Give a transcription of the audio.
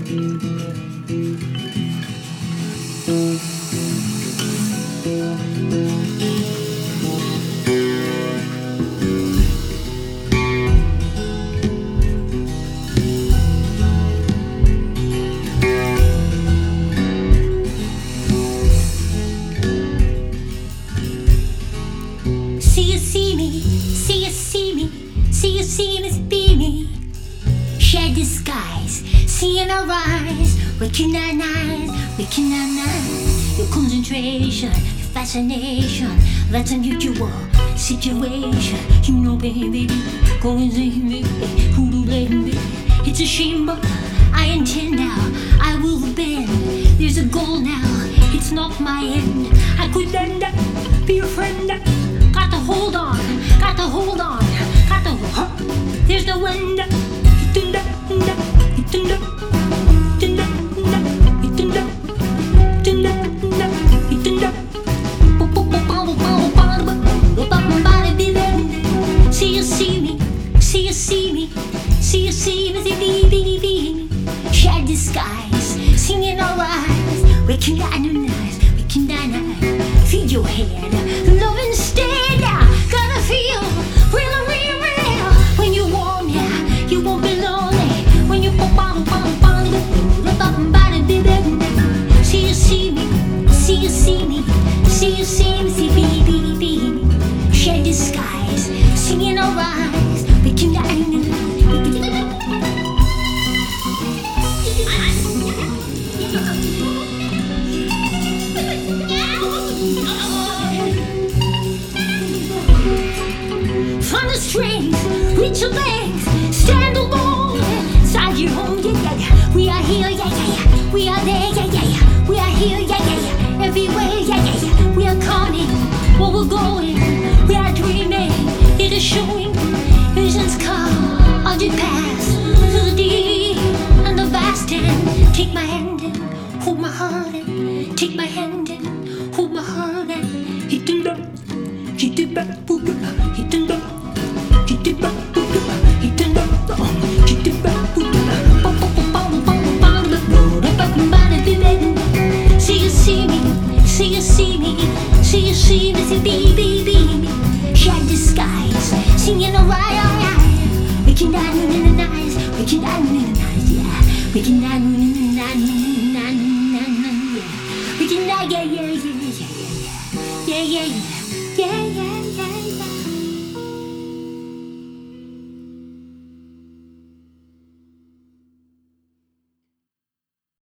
See me, be me. Shed disguise, seeing our eyes, waking our nights, waking our nights. Your concentration, your fascination, that's unusual situation. You know, baby, go and see me, who to blame me. It's a shame, but I intend now. I will bend. There's a goal now. It's not my end. I could end up, be a friend. Got to hold on, got to hold on, got to. There's no end. See you see me, see you see me, see you see me, shed disguise, singing our eyes, waking down the nights, waking down the night. Feed your head, love instead. Gotta feel real, real, real. When you warm, yeah, you won't be lonely. When you see you see me, see you see me, see you see me, shed disguise, singing our eyes, waking down the night. Find the strength, reach your legs, stand alone inside your home. Yeah, yeah, yeah. We are here, yeah, yeah, yeah. We are there, yeah, yeah, yeah. We are here, yeah, yeah, yeah. Everywhere, yeah, yeah, yeah. We are coming, where we're going. We are dreaming, it is showing. Visions come, I'll just pass through the deep and the vast end. Take my hand and hold my heart and take my hand and hold my heart and hit it up, hit it back, hit it up. Hit it back, hit it up, hit it back. See you see me, see you see me, see you see me, be. Shed disguise, singing a right. Waking down in the night, waking down in the night, yeah. Waking down in the night, yeah. Waking down, yeah, yeah, yeah, yeah, yeah, yeah, yeah, yeah.